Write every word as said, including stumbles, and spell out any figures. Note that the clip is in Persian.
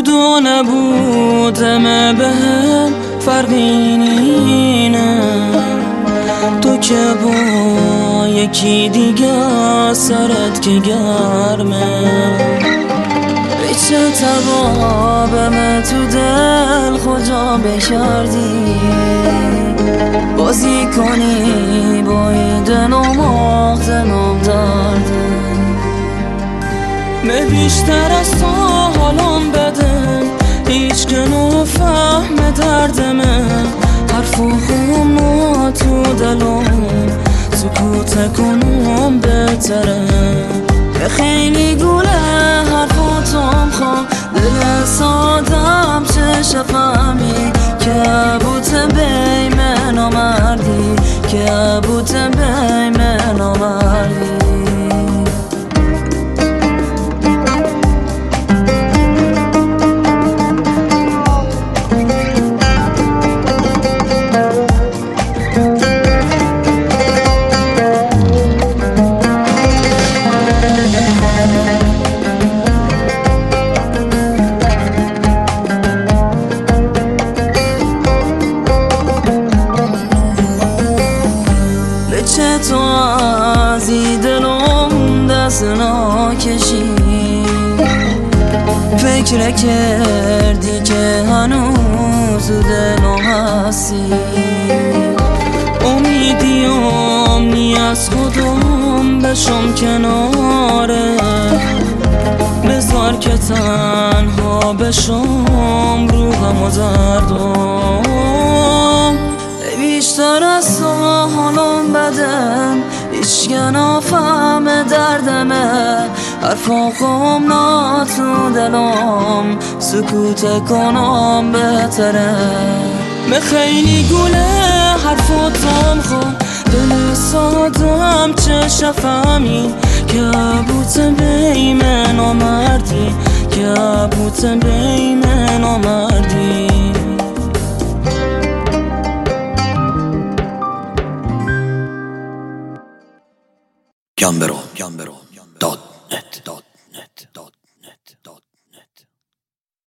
بود و نبودم به هم فرقی نینه، تو که با یکی دیگه سرت که گرمه، چه توابم تو دل خدا بکردی، بازی کنی با این دل و مختنم درده. من بیشتر از تو حالم بده، هیچ که نفهم دردمه، حرف و خونم تو دلم سکوت کنم بهتره. خیلی گوله حرفاتم خواه دل سادم چه شفهمی، که بوت بی من آمردی، که بوت بی من آمردی. چه تو از این دلم دست ناکشی، فکر کردی که هنوز دلم هستی، امیدیم نی از خودم بشم کناره، بذار که تنها بشم روحم و زردم. بیشتر از تو حالم بدم، هیچ که نفهم دردمه، حرفا خم نا تو دلم سکوت کنم بهتره. من خیلی گوله حرفاتم خواه دل سادم چه شفهمی، که بوت بی من آمردی، که بوت بی من آمردی. Gambero, Gambero.